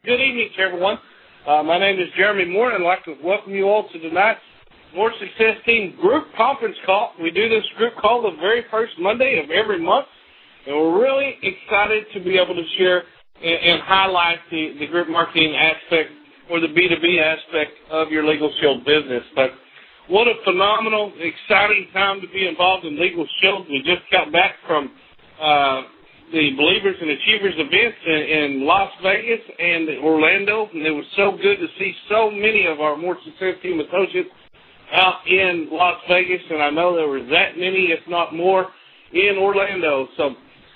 Good evening to everyone. My name is Jeremy Moore, and I'd like to welcome you all to tonight's More Success Team group conference call. We do this group call the very first Monday of every month, and we're really excited to be able to share and highlight the group marketing aspect or the B2B aspect of your Legal Shield business. But what a phenomenal, exciting time to be involved in Legal Shield. We just got back from the Believers and Achievers events in Las Vegas and Orlando, and it was so good to see so many of our More Success Team associates out in Las Vegas, and I know there were that many, if not more, in Orlando. So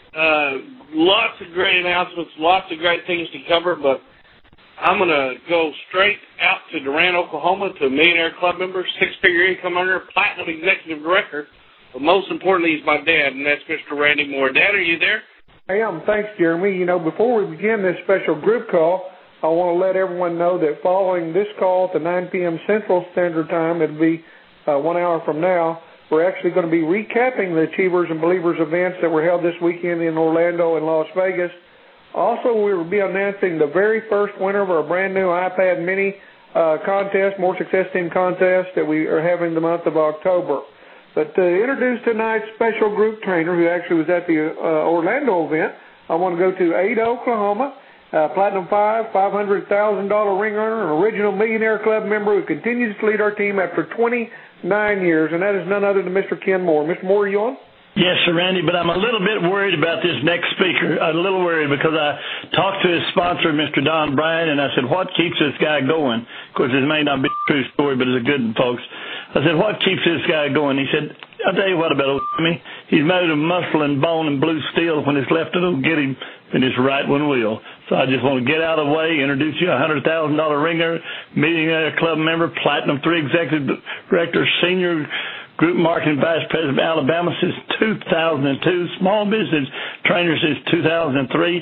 lots of great announcements, lots of great things to cover, but I'm going to go straight out to Durant, Oklahoma, to a Millionaire Club member, six-figure income earner, platinum executive director, but most importantly, he's my dad, and that's Mr. Randy Moore. Dad, are you there? I am. Thanks, Jeremy. You know, before we begin this special group call, I want to let everyone know that following this call at 9 p.m. Central Standard Time, it'll be 1 hour from now, we're actually going to be recapping the Achievers and Believers events that were held this weekend in Orlando and Las Vegas. Also, we will be announcing the very first winner of our brand new iPad mini contest, More Success Team contest, that we are having the month of October. But to introduce tonight's special group trainer, who actually was at the Orlando event, I want to go to Ada, Oklahoma, Platinum 5, $500,000 ring earner, an original Millionaire Club member who continues to lead our team after 29 years, and that is none other than Mr. Ken Moore. Mr. Moore, are you on? Yes, sir, Randy, but I'm a little bit worried about this next speaker. A little worried because I talked to his sponsor, Mr. Don Bryant, and I said, what keeps this guy going? Of course, this may not be a true story, but it's a good one, folks. I said, what keeps this guy going? He said, I'll tell you what about old Jimmy. He's made of muscle and bone and blue steel. When his left one will get him, and his right one will. So I just want to get out of the way, introduce you a $100,000 ringer, Millionaire Club member, Platinum 3 executive director, senior Group Marketing Vice President of Alabama since 2002, small business trainer since 2003,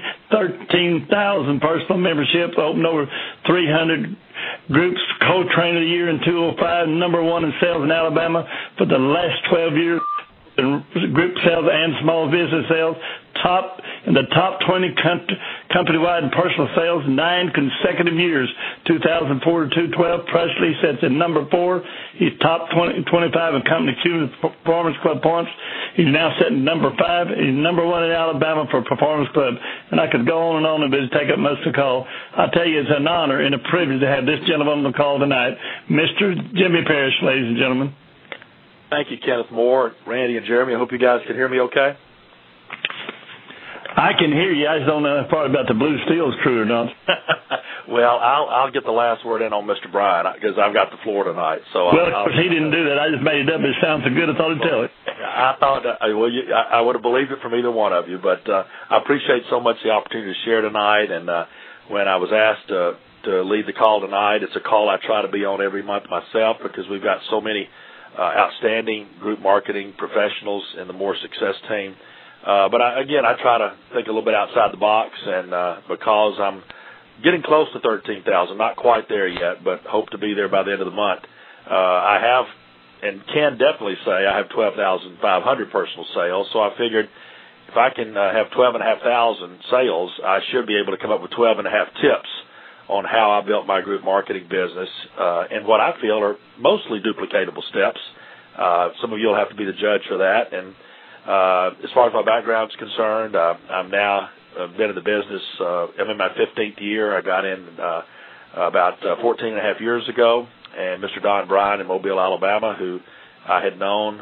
13,000 personal memberships, opened over 300 groups, co-trainer of the year in 205, number one in sales in Alabama for the last 12 years in group sales and small business sales, top in the top 20 company-wide in personal sales 9 consecutive years, 2004 to 2012. Presley sits at number 4. He's top 25 in company Q Performance Club points. He's now sitting number 5. He's number 1 in Alabama for Performance Club. And I could go on, but it'd take up most of the call. I tell you, it's an honor and a privilege to have this gentleman on the call tonight, Mr. Jimmy Parrish, ladies and gentlemen. Thank you, Kenneth Moore, Randy, and Jeremy. I hope you guys can hear me okay. I can hear you. I just don't know if part about the blue steel is true or not. Well, I'll get the last word in on Mr. Bryan because I've got the floor tonight. So well, of course, he didn't do that. I just made it up. It sounds so good, I thought I'd tell it. I thought I would have believed it from either one of you, but I appreciate so much the opportunity to share tonight. And when I was asked to lead the call tonight, it's a call I try to be on every month myself because we've got so many outstanding group marketing professionals in the More Success Team. But I try to think a little bit outside the box, and because I'm getting close to 13,000, not quite there yet, but hope to be there by the end of the month. I have, and can definitely say, I have 12,500 personal sales, so I figured if I can have 12,500 sales, I should be able to come up with 12.5 tips on how I built my group marketing business, and what I feel are mostly duplicatable steps. Some of you will have to be the judge for that. And as far as my background is concerned, I'm now been in the business. I'm in my 15th year. I got in about 14 and a half years ago, and Mr. Don Bryant in Mobile, Alabama, who I had known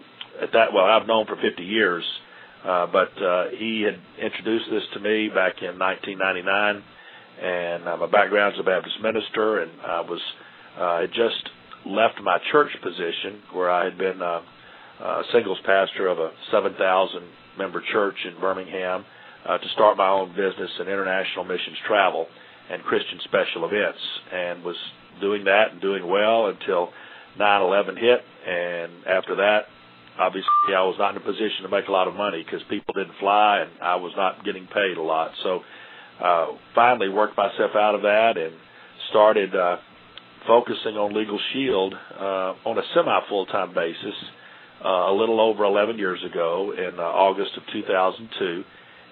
I've known for 50 years, but he had introduced this to me back in 1999. And my background is a Baptist minister, and I had just left my church position where I had been a singles pastor of a 7,000-member church in Birmingham to start my own business in international missions travel and Christian special events, and was doing that and doing well until 9/11 hit. And after that, obviously, I was not in a position to make a lot of money because people didn't fly, and I was not getting paid a lot. So finally worked myself out of that and started focusing on Legal Shield on a semi-full-time basis a little over 11 years ago in August of 2002.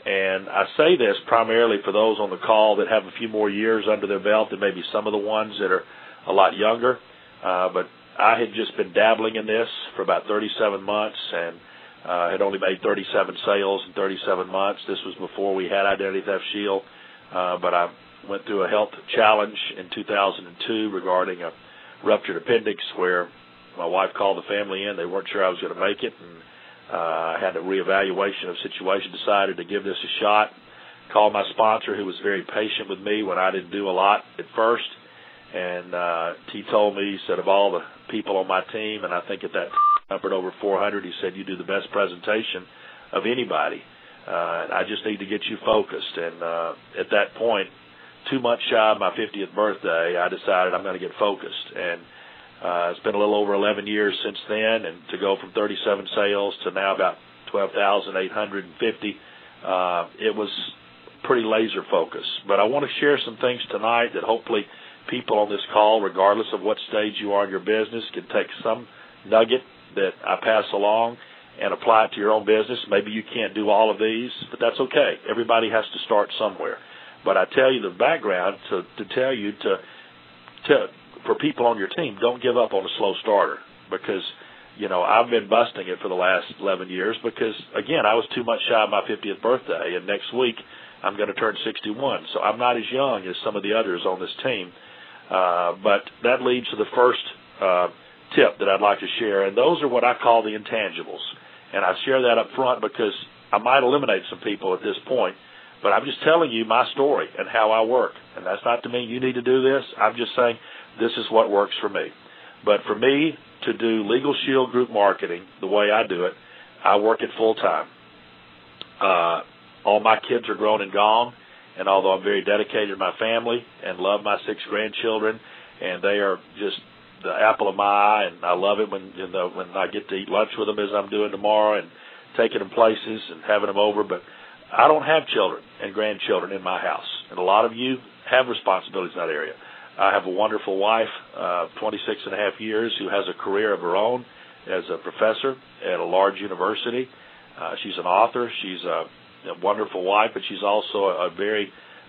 And I say this primarily for those on the call that have a few more years under their belt than maybe some of the ones that are a lot younger. But I had just been dabbling in this for about 37 months and had only made 37 sales in 37 months. This was before we had Identity Theft Shield. But I went through a health challenge in 2002 regarding a ruptured appendix where my wife called the family in. They weren't sure I was going to make it, and I had a reevaluation of the situation, decided to give this a shot, called my sponsor, who was very patient with me when I didn't do a lot at first, and he told me, he said, of all the people on my team, and I think at that numbered over 400, he said, you do the best presentation of anybody. And I just need to get you focused. And at that point, 2 months shy of my 50th birthday, I decided I'm going to get focused. And it's been a little over 11 years since then, and to go from 37 sales to now about 12,850, it was pretty laser focused. But I want to share some things tonight that hopefully people on this call, regardless of what stage you are in your business, can take some nugget that I pass along and apply it to your own business. Maybe you can't do all of these, but that's okay. Everybody has to start somewhere. But I tell you the background to tell you for people on your team, don't give up on a slow starter, because, you know, I've been busting it for the last 11 years because, again, I was 2 months shy of my 50th birthday, and next week I'm going to turn 61. So I'm not as young as some of the others on this team. But that leads to the first tip that I'd like to share, and those are what I call the intangibles. And I share that up front because I might eliminate some people at this point, but I'm just telling you my story and how I work. And that's not to mean you need to do this. I'm just saying this is what works for me. But for me to do Legal Shield group marketing the way I do it, I work it full time. All my kids are grown and gone, and although I'm very dedicated to my family and love my 6 grandchildren, and they are just the apple of my eye, and I love it when I get to eat lunch with them as I'm doing tomorrow and taking them places and having them over. But I don't have children and grandchildren in my house, and a lot of you have responsibilities in that area. I have a wonderful wife, 26 and a half years, who has a career of her own as a professor at a large university. She's an author. She's a wonderful wife, but she's also a very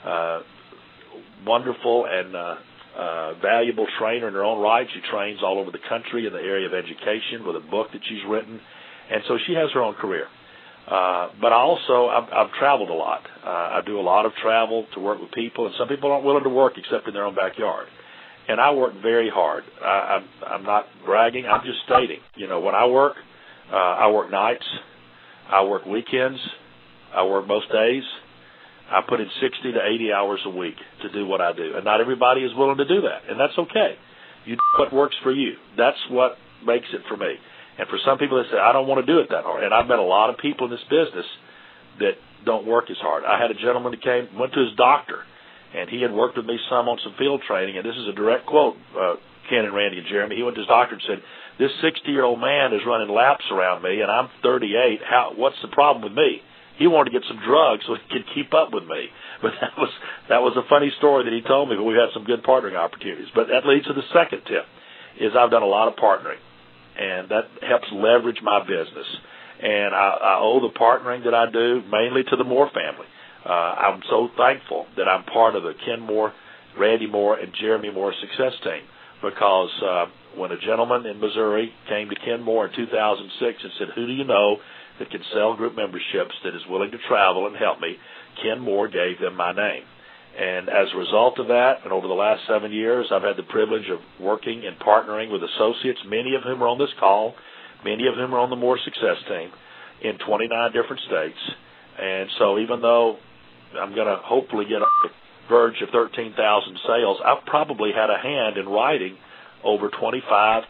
wonderful and valuable trainer in her own right. She trains all over the country in the area of education with a book that she's written, and so she has her own career. But I've traveled a lot. I do a lot of travel to work with people, and some people aren't willing to work except in their own backyard. And I work very hard. I'm not bragging. I'm just stating. You know, when I work nights. I work weekends. I work most days. I put in 60 to 80 hours a week to do what I do. And not everybody is willing to do that, and that's okay. You do what works for you. That's what makes it for me. And for some people that say, I don't want to do it that hard. And I've met a lot of people in this business that don't work as hard. I had a gentleman that went to his doctor, and he had worked with me some on some field training, and this is a direct quote, Ken and Randy and Jeremy. He went to his doctor and said, this 60-year-old man is running laps around me, and I'm 38. What's the problem with me? He wanted to get some drugs so he could keep up with me. But that was a funny story that he told me, but we've had some good partnering opportunities. But that leads to the second tip, is I've done a lot of partnering, and that helps leverage my business. And I owe the partnering that I do mainly to the Moore family. I'm so thankful that I'm part of the Ken Moore, Randy Moore, and Jeremy Moore success team, because when a gentleman in Missouri came to Ken Moore in 2006 and said, who do you know that can sell group memberships that is willing to travel and help me, Ken Moore gave them my name. And as a result of that, and over the last 7 years, I've had the privilege of working and partnering with associates, many of whom are on this call, many of whom are on the Moore success team, in 29 different states. And so even though I'm going to hopefully get on the verge of 13,000 sales, I've probably had a hand in writing over 25 to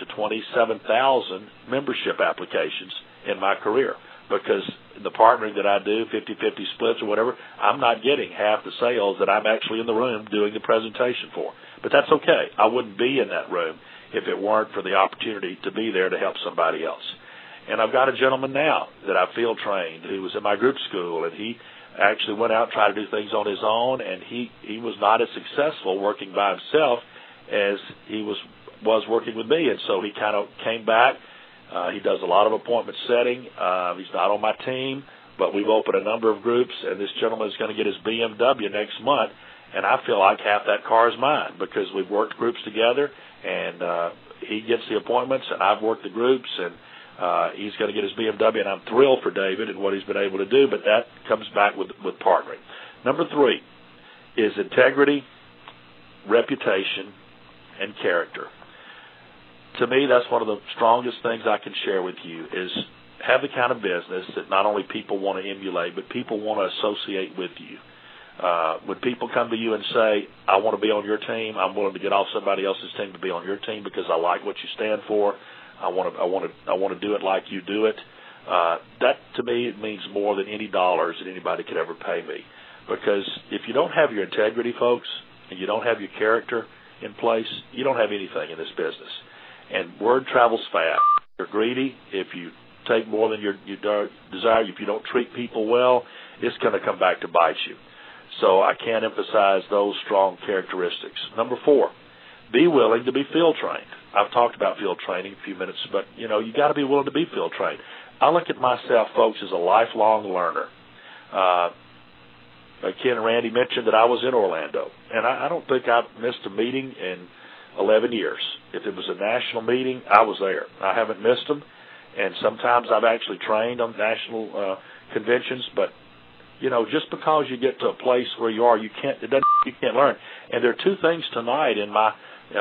27,000 membership applications in my career, because the partnering that I do, 50-50 splits or whatever, I'm not getting half the sales that I'm actually in the room doing the presentation for. But that's okay. I wouldn't be in that room if it weren't for the opportunity to be there to help somebody else. And I've got a gentleman now that I field trained who was in my group school, and he actually went out and tried to do things on his own, and he was not as successful working by himself as he was working with me. And so he kind of came back. He does a lot of appointment setting. He's not on my team, but we've opened a number of groups, and this gentleman is going to get his BMW next month, and I feel like half that car is mine because we've worked groups together, and he gets the appointments, and I've worked the groups, and he's going to get his BMW, and I'm thrilled for David and what he's been able to do, but that comes back with partnering. Number 3 is integrity, reputation, and character. To me, that's one of the strongest things I can share with you is have the kind of business that not only people want to emulate, but people want to associate with you. When people come to you and say, I want to be on your team, I'm willing to get off somebody else's team to be on your team because I like what you stand for, I want to do it like you do it, that to me it means more than any dollars that anybody could ever pay me. Because if you don't have your integrity, folks, and you don't have your character in place, you don't have anything in this business. And word travels fast. If you're greedy, if you take more than you desire, if you don't treat people well, it's going to come back to bite you. So I can't emphasize those strong characteristics. Number 4, be willing to be field trained. I've talked about field training a few minutes, but, you got to be willing to be field trained. I look at myself, folks, as a lifelong learner. Ken and Randy mentioned that I was in Orlando, and I don't think I've missed a meeting in 11 years. If it was a national meeting, I was there. I haven't missed them, and sometimes I've actually trained on national conventions, but, just because you get to a place where you are, you can't learn. And there are 2 things tonight in my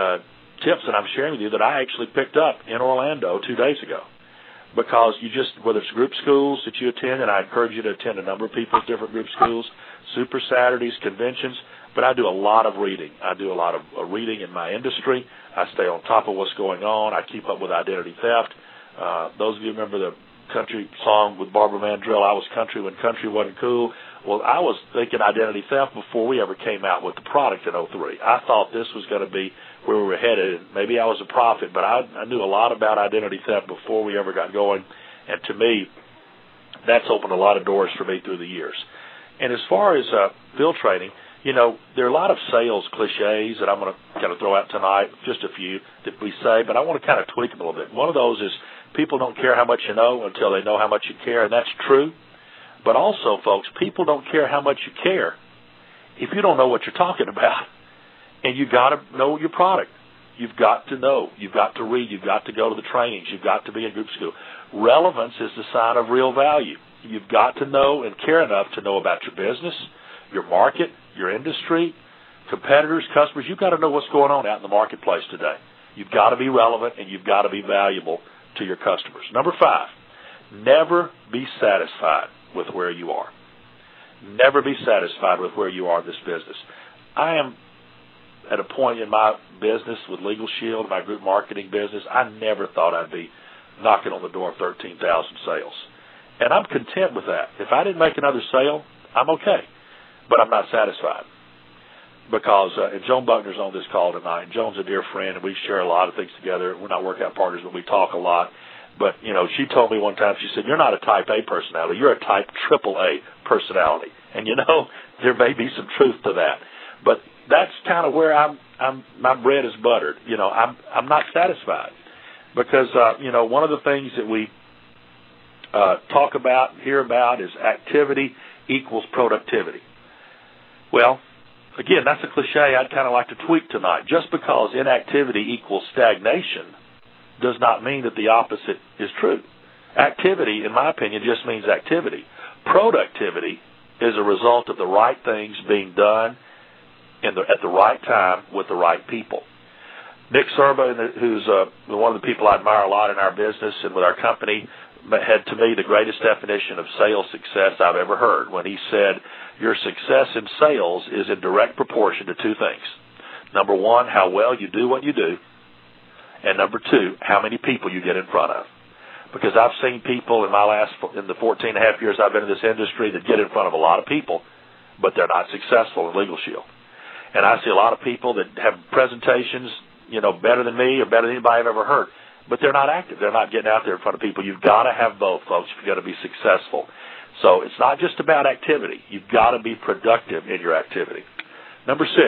tips that I'm sharing with you that I actually picked up in Orlando 2 days ago. Because whether it's group schools that you attend, and I encourage you to attend a number of people's different group schools, Super Saturdays, conventions, but I do a lot of reading. I do a lot of reading in my industry. I stay on top of what's going on. I keep up with identity theft. Those of you remember the country song with Barbara Mandrell, I was country when country wasn't cool. Well, I was thinking identity theft before we ever came out with the product in 2003. I thought this was going to be where we were headed. Maybe I was a prophet, but I knew a lot about identity theft before we ever got going. And to me, that's opened a lot of doors for me through the years. And as far as field training, there are a lot of sales cliches that I'm going to kind of throw out tonight, just a few that we say, but I want to kind of tweak them a little bit. One of those is people don't care how much you know until they know how much you care, and that's true. But also, folks, people don't care how much you care if you don't know what you're talking about. And you've got to know your product. You've got to know. You've got to read. You've got to go to the trainings. You've got to be in group school. Relevance is the sign of real value. You've got to know and care enough to know about your business, your market, your industry, competitors, customers. You've got to know what's going on out in the marketplace today. You've got to be relevant, and you've got to be valuable to your customers. Number 5, never be satisfied with where you are. Never be satisfied with where you are in this business. I am at a point in my business with Legal Shield, my group marketing business, I never thought I'd be knocking on the door of 13,000 sales. And I'm content with that. If I didn't make another sale, I'm okay. But I'm not satisfied. Because, and Joan Buckner's on this call tonight, and Joan's a dear friend, and we share a lot of things together. We're not workout partners, but we talk a lot. But, she told me one time, she said, you're not a type A personality, you're a type AAA personality. And, there may be some truth to that. But that's kind of where my bread is buttered. I'm not satisfied. Because, one of the things that we talk about, hear about is activity equals productivity. Well, again, that's a cliche I'd kind of like to tweak tonight. Just because inactivity equals stagnation does not mean that the opposite is true. Activity, in my opinion, just means activity. Productivity is a result of the right things being done at the right time with the right people. Nick Serba, who's one of the people I admire a lot in our business and with our company, had to me the greatest definition of sales success I've ever heard when he said, your success in sales is in direct proportion to 2 things. Number 1, how well you do what you do. And number 2, how many people you get in front of. Because I've seen people in the 14 and a half years I've been in this industry that get in front of a lot of people, but they're not successful in Legal Shield. And I see a lot of people that have presentations, better than me or better than anybody I've ever heard, but they're not active. They're not getting out there in front of people. You've got to have both, folks, if you've got to be successful. So it's not just about activity. You've got to be productive in your activity. Number 6,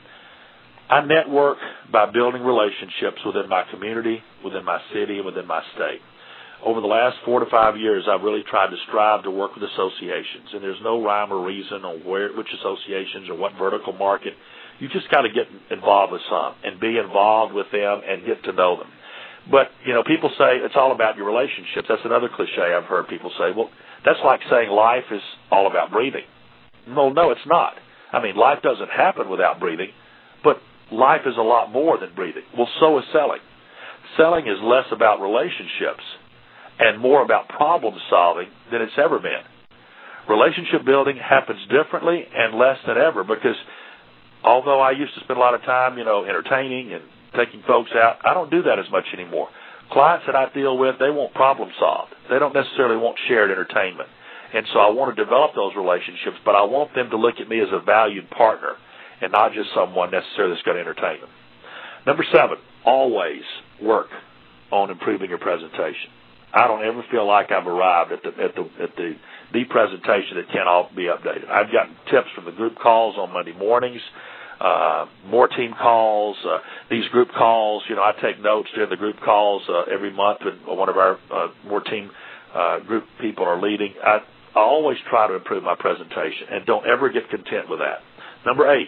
I network by building relationships within my community, within my city, and within my state. over the last 4 to 5 years, I've really tried to strive to work with associations, and there's no rhyme or reason on which associations or what vertical market. You just got to get involved with some and be involved with them and get to know them. But, people say it's all about your relationships. That's another cliche I've heard people say. Well, that's like saying life is all about breathing. No, it's not. I mean, life doesn't happen without breathing, but life is a lot more than breathing. Well, so is selling. Selling is less about relationships and more about problem solving than it's ever been. Relationship building happens differently and less than ever because although I used to spend a lot of time, entertaining and taking folks out, I don't do that as much anymore. Clients that I deal with, they want problem solved. They don't necessarily want shared entertainment. And so I want to develop those relationships, but I want them to look at me as a valued partner and not just someone necessarily that's going to entertain them. Number 7, always work on improving your presentation. I don't ever feel like I've arrived at the presentation that can't all be updated. I've gotten tips from the group calls on Monday mornings, more team calls, these group calls. I take notes during the group calls every month when one of our more team group people are leading. I always try to improve my presentation and don't ever get content with that. Number 8,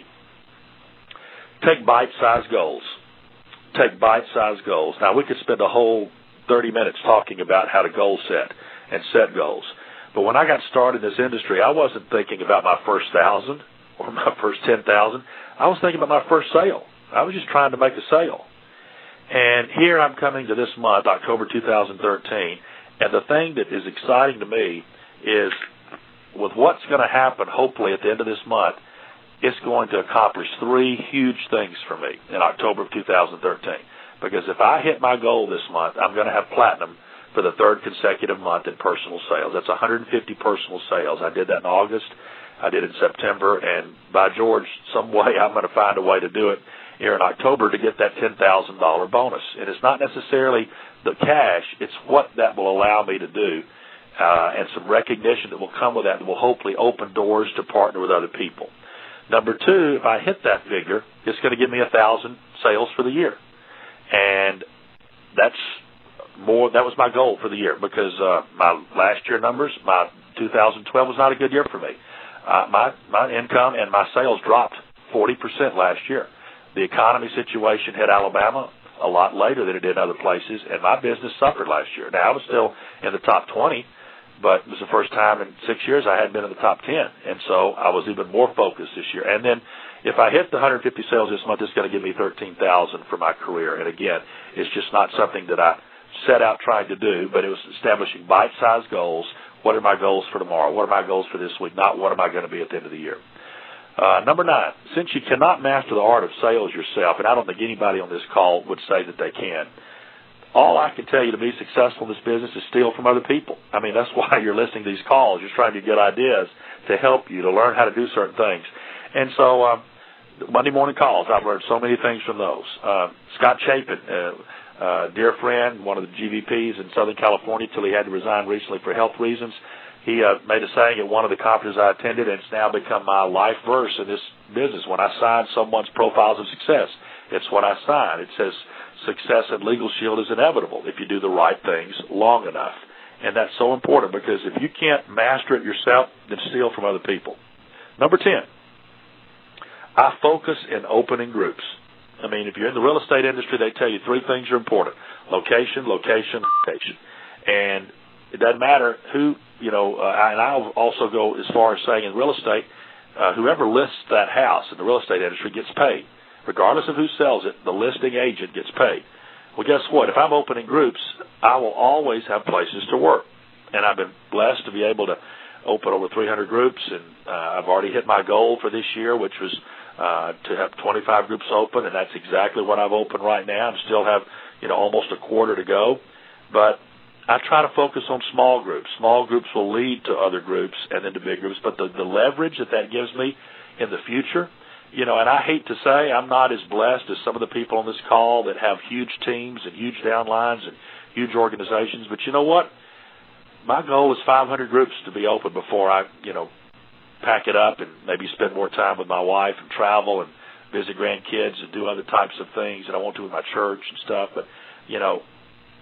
take bite-sized goals. Take bite-sized goals. Now, we could spend a whole 30 minutes talking about how to goal set and set goals. But when I got started in this industry, I wasn't thinking about my first 1,000 or my first 10,000. I was thinking about my first sale. I was just trying to make a sale. And here I'm coming to this month, October 2013, and the thing that is exciting to me is with what's going to happen, hopefully at the end of this month, it's going to accomplish 3 huge things for me in October of 2013. Because if I hit my goal this month, I'm going to have platinum for the 3rd consecutive month in personal sales. That's 150 personal sales. I did that in August. I did it in September. And by George, some way I'm going to find a way to do it here in October to get that $10,000 bonus. And it's not necessarily the cash. It's what that will allow me to do and some recognition that will come with that will hopefully open doors to partner with other people. Number 2, if I hit that figure, it's going to give me 1,000 sales for the year. And that was my goal for the year because my last year numbers, my 2012 was not a good year for me. My income and my sales dropped 40% last year. The economy situation hit Alabama a lot later than it did other places, and my business suffered last year. Now, I was still in the top 20, but it was the first time in 6 years I hadn't been in the top 10, and so I was even more focused this year. And then if I hit the 150 sales this month, it's going to give me $13,000 for my career. And again, it's just not something that I set out trying to do, but it was establishing bite-sized goals. What are my goals for tomorrow? What are my goals for this week? Not what am I going to be at the end of the year? Number 9, since you cannot master the art of sales yourself, and I don't think anybody on this call would say that they can, all I can tell you to be successful in this business is steal from other people. I mean, that's why you're listening to these calls. You're trying to get ideas to help you, to learn how to do certain things. And so Monday morning calls, I've learned so many things from those. Scott Chapin, dear friend, one of the GVPs in Southern California till he had to resign recently for health reasons. He made a saying at one of the conferences I attended, and it's now become my life verse in this business. When I sign someone's profiles of success, it's what I sign. It says, success at Legal Shield is inevitable if you do the right things long enough. And that's so important because if you can't master it yourself, then steal from other people. Number 10, I focus in opening groups. I mean, if you're in the real estate industry, they tell you 3 things are important: location, location, location. And it doesn't matter who, and I'll also go as far as saying in real estate, whoever lists that house in the real estate industry gets paid. Regardless of who sells it, the listing agent gets paid. Well, guess what? If I'm opening groups, I will always have places to work. And I've been blessed to be able to open over 300 groups, and I've already hit my goal for this year, which was to have 25 groups open, and that's exactly what I've opened right now. I still have, almost a quarter to go. But I try to focus on small groups. Small groups will lead to other groups and then to big groups. But the leverage that gives me in the future, and I hate to say I'm not as blessed as some of the people on this call that have huge teams and huge downlines and huge organizations. But you know what? My goal is 500 groups to be open before I, pack it up and maybe spend more time with my wife and travel and visit grandkids and do other types of things that I want to with my church and stuff. But,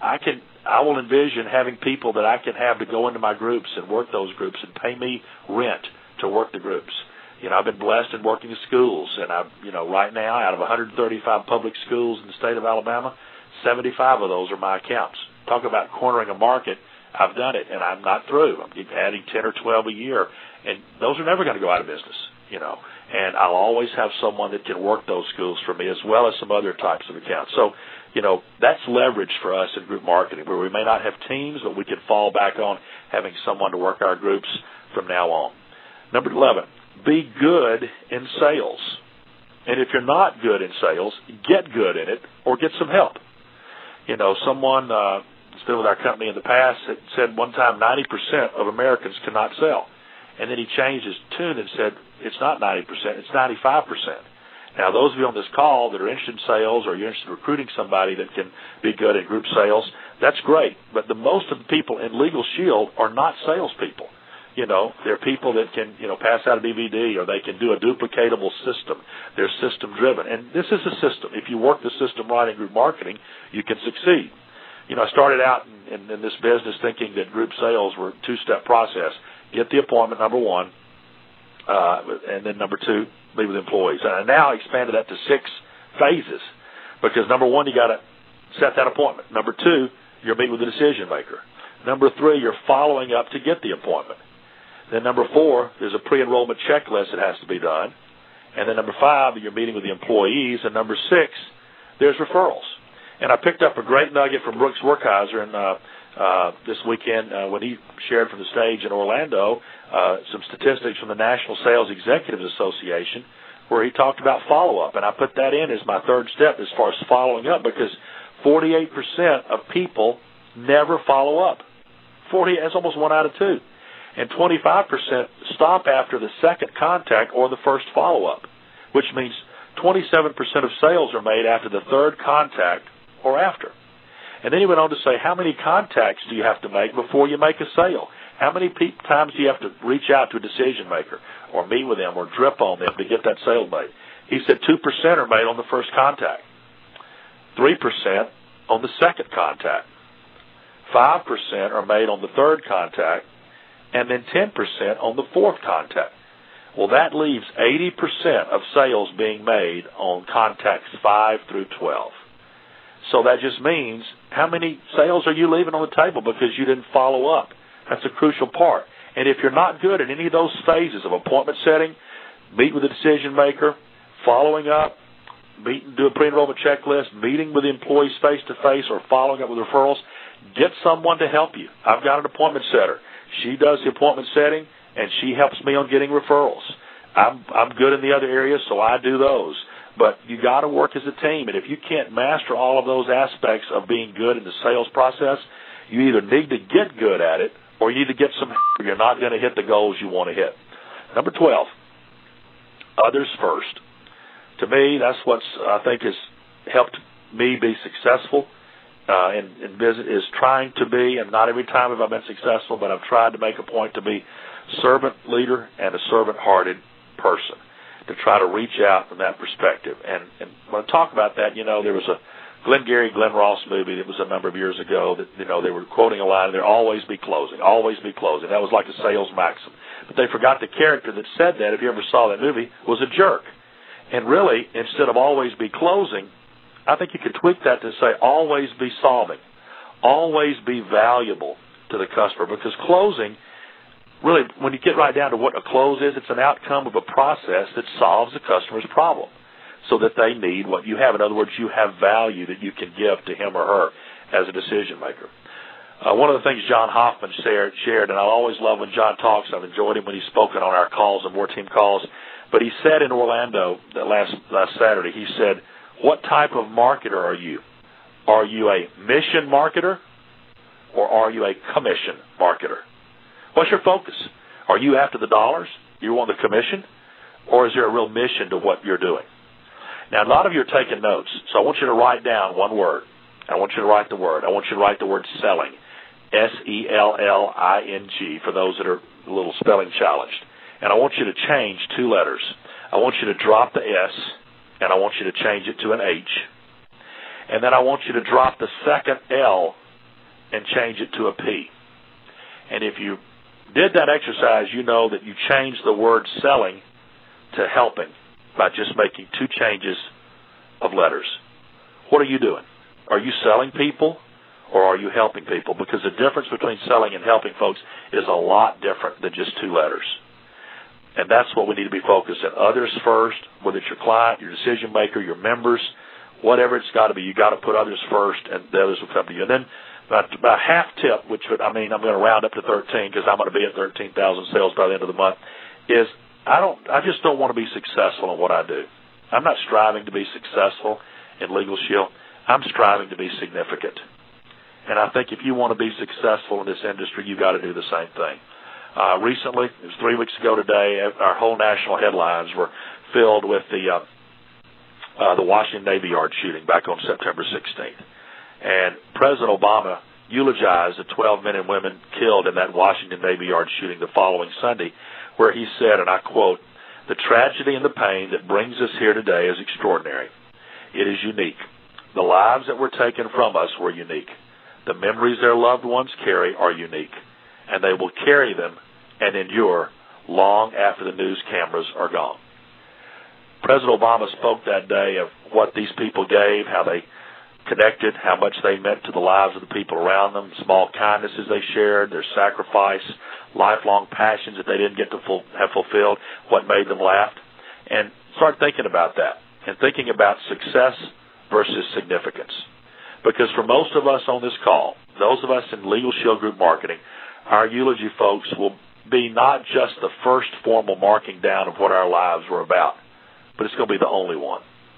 I will envision having people that I can have to go into my groups and work those groups and pay me rent to work the groups. I've been blessed in working in schools, and right now, out of 135 public schools in the state of Alabama, 75 of those are my accounts. Talk about cornering a market. I've done it, and I'm not through. I'm adding 10 or 12 a year, and those are never going to go out of business, and I'll always have someone that can work those schools for me as well as some other types of accounts. So, that's leverage for us in group marketing, where we may not have teams, but we can fall back on having someone to work our groups from now on. Number 11, be good in sales. And if you're not good in sales, get good in it or get some help. Someone that's been with our company in the past said one time 90% of Americans cannot sell. And then he changed his tune and said, it's not 90%, it's 95%. Now, those of you on this call that are interested in sales or you're interested in recruiting somebody that can be good at group sales, that's great. But the most of the people in Legal Shield are not salespeople. They're people that can, pass out a DVD, or they can do a duplicatable system. They're system-driven. And this is a system. If you work the system right in group marketing, you can succeed. I started out in this business thinking that group sales were a two-step process. Get the appointment, number one, and then number two, meet with employees. And I now expanded that to 6 phases because, number one, you got to set that appointment. Number two, you're meeting with the decision maker. Number 3, you're following up to get the appointment. Then number 4, there's a pre-enrollment checklist that has to be done. And then number 5, you're meeting with the employees. And number 6, there's referrals. And I picked up a great nugget from Brooks Werkheiser this weekend when he shared from the stage in Orlando some statistics from the National Sales Executives Association where he talked about follow-up. And I put that in as my third step as far as following up, because 48% of people never follow up. That's almost 1 out of 2. And 25% stop after the second contact or the first follow-up, which means 27% of sales are made after the third contact or after. And then he went on to say, how many contacts do you have to make before you make a sale? How many times do you have to reach out to a decision maker or meet with them or drip on them to get that sale made? He said 2% are made on the first contact, 3% on the second contact, 5% are made on the third contact, and then 10% on the fourth contact. Well, that leaves 80% of sales being made on contacts 5 through 12. So that just means how many sales are you leaving on the table because you didn't follow up? That's a crucial part. And if you're not good at any of those phases of appointment setting, meet with the decision maker, following up, do a pre-enrollment checklist, meeting with the employees face-to-face, or following up with referrals, get someone to help you. I've got an appointment setter. She does the appointment setting, and she helps me on getting referrals. I'm good in the other areas, so I do those. But you got to work as a team, and if you can't master all of those aspects of being good in the sales process, you either need to get good at it, or you need to get some help, or you're not going to hit the goals you want to hit. Number 12, others first. To me, that's what I think has helped me be successful in business, is trying to be, and not every time have I been successful, but I've tried to make a point to be servant leader and a servant-hearted person, to try to reach out from that perspective. And when I talk about that, there was a Glenn Ross movie that was a number of years ago that, they were quoting a line, there always be closing, always be closing. That was like a sales maxim. But they forgot the character that said that, if you ever saw that movie, was a jerk. And really, instead of always be closing, I think you could tweak that to say always be solving, always be valuable to the customer. Because closing, really, when you get right down to what a close is, it's an outcome of a process that solves the customer's problem so that they need what you have. In other words, you have value that you can give to him or her as a decision maker. One of the things John Hoffman shared, and I always love when John talks, I've enjoyed him when he's spoken on our calls and War Team calls, but he said in Orlando last Saturday, he said, what type of marketer are you? Are you a mission marketer or are you a commission marketer? What's your focus? Are you after the dollars? You want the commission? Or is there a real mission to what you're doing? Now, a lot of you are taking notes, so I want you to write down one word. I want you to write the word. I want you to write the word selling, S-E-L-L-I-N-G, for those that are a little spelling challenged. And I want you to change 2 letters. I want you to drop the S, and I want you to change it to an H. And then I want you to drop the second L and change it to a P. And if you did that exercise, you know that you changed the word selling to helping by just making 2 changes of letters. What are you doing? Are you selling people or are you helping people? Because the difference between selling and helping, folks, is a lot different than just 2 letters. And that's what we need to be focused on. Others first, whether it's your client, your decision maker, your members, whatever it's got to be, you got to put others first, and the others will come to you. And then about half tip, which would, I'm going to round up to 13 because I'm going to be at 13,000 sales by the end of the month, is I just don't want to be successful in what I do. I'm not striving to be successful in Legal Shield. I'm striving to be significant. And I think if you want to be successful in this industry, you've got to do the same thing. Recently, it was 3 weeks ago today, our whole national headlines were filled with the Washington Navy Yard shooting back on September 16th. And President Obama eulogized the 12 men and women killed in that Washington Navy Yard shooting the following Sunday, where he said, and I quote, "The tragedy and the pain that brings us here today is extraordinary. It is unique. The lives that were taken from us were unique. The memories their loved ones carry are unique, and they will carry them and endure long after the news cameras are gone." President Obama spoke that day of what these people gave, how they connected, how much they meant to the lives of the people around them, small kindnesses they shared, their sacrifice, lifelong passions that they didn't get to have fulfilled, what made them laugh. And start thinking about that and thinking about success versus significance. Because for most of us on this call, those of us in Legal Shield Group Marketing, our eulogy, folks, will be not just the first formal marking down of what our lives were about, but it's going to be the only one.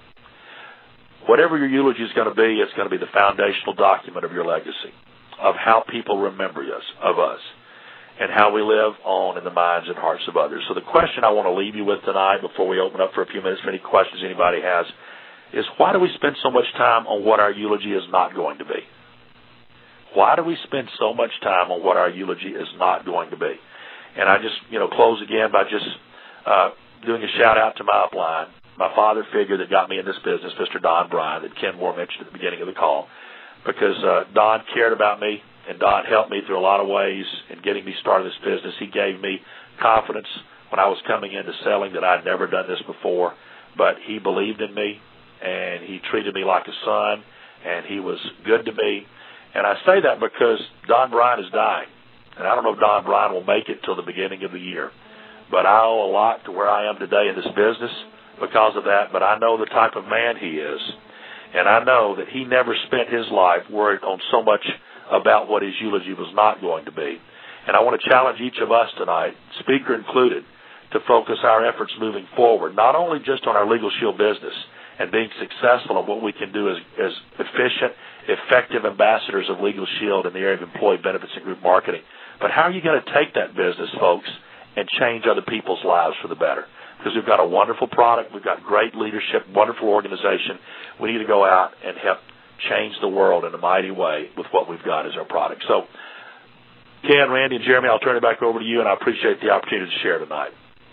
Whatever your eulogy is going to be, it's going to be the foundational document of your legacy, of how people remember of us, and how we live on in the minds and hearts of others. So the question I want to leave you with tonight before we open up for a few minutes for any questions anybody has is, why do we spend so much time on what our eulogy is not going to be? Why do we spend so much time on what our eulogy is not going to be? And I just, close again by just doing a shout-out to my upline, my father figure that got me in this business, Mr. Don Bryan, that Ken Moore mentioned at the beginning of the call, because Don cared about me, and Don helped me through a lot of ways in getting me started in this business. He gave me confidence when I was coming into selling that I'd never done this before, but he believed in me, and he treated me like a son, and he was good to me. And I say that because Don Bryan is dying, and I don't know if Don Bryan will make it till the beginning of the year, but I owe a lot to where I am today in this business because of that. But I know the type of man he is, and I know that he never spent his life worried on so much about what his eulogy was not going to be. And I want to challenge each of us tonight, speaker included, to focus our efforts moving forward, not only just on our Legal Shield business and being successful in what we can do as efficient, effective ambassadors of Legal Shield in the area of employee benefits and group marketing, but how are you going to take that business, folks, and change other people's lives for the better? Because we've got a wonderful product, we've got great leadership, wonderful organization. We need to go out and help change the world in a mighty way with what we've got as our product. So, Ken, Randy, and Jeremy, I'll turn it back over to you, and I appreciate the opportunity to share tonight.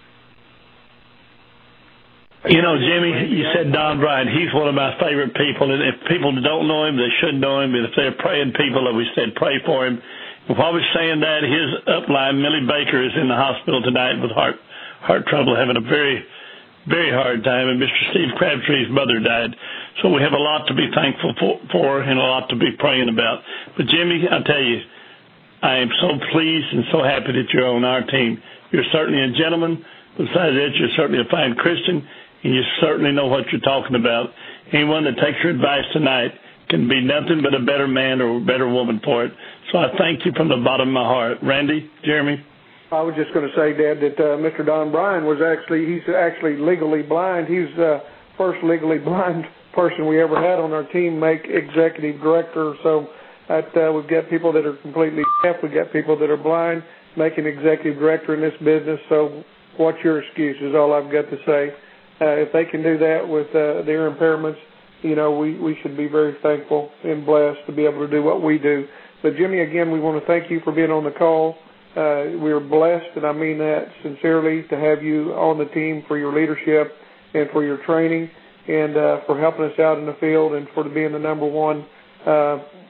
Jimmy, you said Don Bryan. He's one of my favorite people, and if people don't know him, they should know him. And if they're praying people, we said pray for him. And while we're saying that, his upline, Millie Baker, is in the hospital tonight with heart trouble, having a very, very hard time, and Mr. Steve Crabtree's mother died. So we have a lot to be thankful for and a lot to be praying about. But, Jimmy, I tell you, I am so pleased and so happy that you're on our team. You're certainly a gentleman. Besides that, you're certainly a fine Christian, and you certainly know what you're talking about. Anyone that takes your advice tonight can be nothing but a better man or a better woman for it. So I thank you from the bottom of my heart. Randy, Jeremy? I was just going to say, Dad, that Mr. Don Bryan he's actually legally blind. He's the first legally blind person we ever had on our team make executive director. So we've got people that are completely deaf. We've got people that are blind making executive director in this business. So what's your excuse is all I've got to say. If they can do that with their impairments, we should be very thankful and blessed to be able to do what we do. But, Jimmy, again, we want to thank you for being on the call. We are blessed, and I mean that sincerely, to have you on the team for your leadership and for your training and for helping us out in the field and for being the number one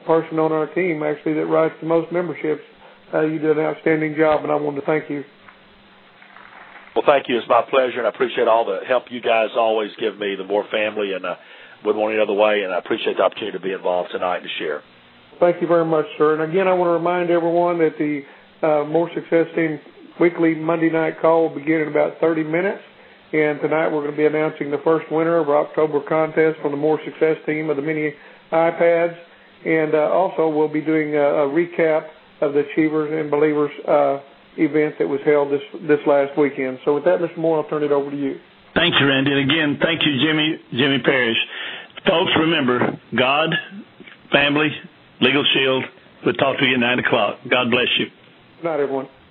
person on our team, actually, that writes the most memberships. You did an outstanding job, and I wanted to thank you. Well, thank you. It's my pleasure, and I appreciate all the help you guys always give me, the Moore family, and wouldn't want any other way, and I appreciate the opportunity to be involved tonight and to share. Thank you very much, sir. And again, I want to remind everyone that the More Success Team weekly Monday night call will begin in about 30 minutes. And tonight we're going to be announcing the first winner of our October contest from the More Success Team of the mini iPads. And also we'll be doing a recap of the Achievers and Believers event that was held this last weekend. So with that, Mr. Moore, I'll turn it over to you. Thanks, Randy. And again, thank you, Jimmy Parrish. Folks, remember, God, family, Legal Shield. We'll talk to you at 9 o'clock. God bless you. Good night, everyone.